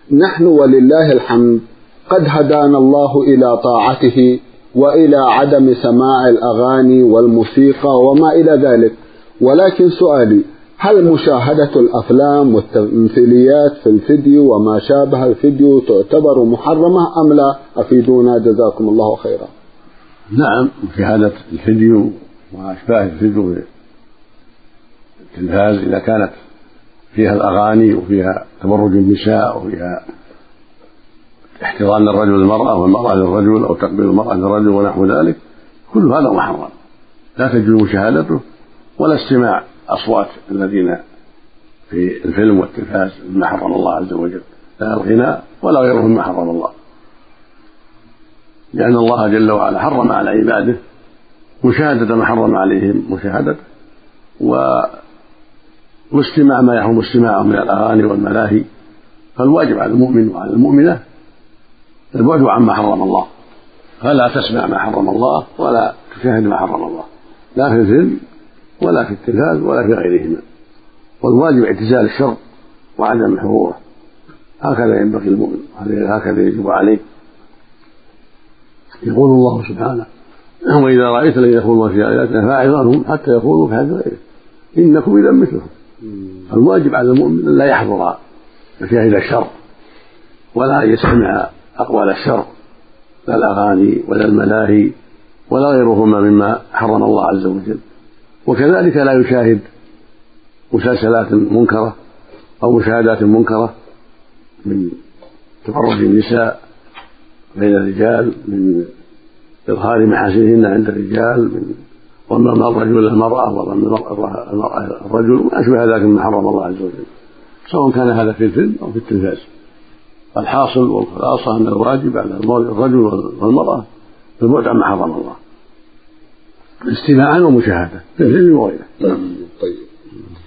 نحن ولله الحمد قد هدانا الله إلى طاعته وإلى عدم سماع الأغاني والموسيقى وما إلى ذلك، ولكن سؤالي: هل مشاهدة الأفلام والتمثيليات في الفيديو وما شابه الفيديو تعتبر محرمة أم لا؟ أفيدونا جزاكم الله خيرا. نعم، مشاهدة الفيديو وأشباه الفيديو في التلفاز إذا كانت فيها الأغاني وفيها تبرج النساء وفيها احتضان الرجل للمرأة والمرأة للرجل أو تقبيل المرأة للرجل ونحو ذلك، كل هذا محرم، لا تجوز مشاهدته ولا استماع أصوات الذين في الفيلم والتلفاز مما حرم الله عز وجل، لا الغناء ولا غيره مما حرم الله، لأن الله جل وعلا حرم على عباده مشاهدة ما حرم عليهم مشاهدته واستماع ما يحرم استماعه من الأغاني والملاهي. فالواجب على المؤمن وعلى المؤمنة البعد عما حرم الله، فلا تسمع ما حرم الله ولا تشاهد ما حرم الله، لا في الفيلم ولا في التلفاز ولا في غيرهما، والواجب اعتزال الشر وعدم حضوره، هكذا ينبغي المؤمن، هكذا يجب عليه. يقول الله سبحانه: وإذا رأيت الذين يخوضون في آياتنا فأعرض حتى يخوضوا في حديث غيره إنكم إذا مثلهم. الواجب على المؤمن أن لا يحضر مشاهد الشر ولا يستمع أقوال الشر، لا الأغاني ولا الملاهي ولا غيرهما مما حرم الله عز وجل، وكذلك لا يشاهد مسلسلات منكرة أو مشاهدات منكرة من تفرج النساء بين الرجال، من إظهار محاسنهن عند الرجال، من ضم الرجل المرأة وضم المرأة الرجل وما أشبه ذلك مما حرم الله عز وجل، سواء كان هذا في الفيلم أو في التلفاز. الحاصل والخلاصة أن الواجب على الرجل والمرأة البعد عما حرم الله استماعا ومشاهدة في الفيلم وغيره. طيب.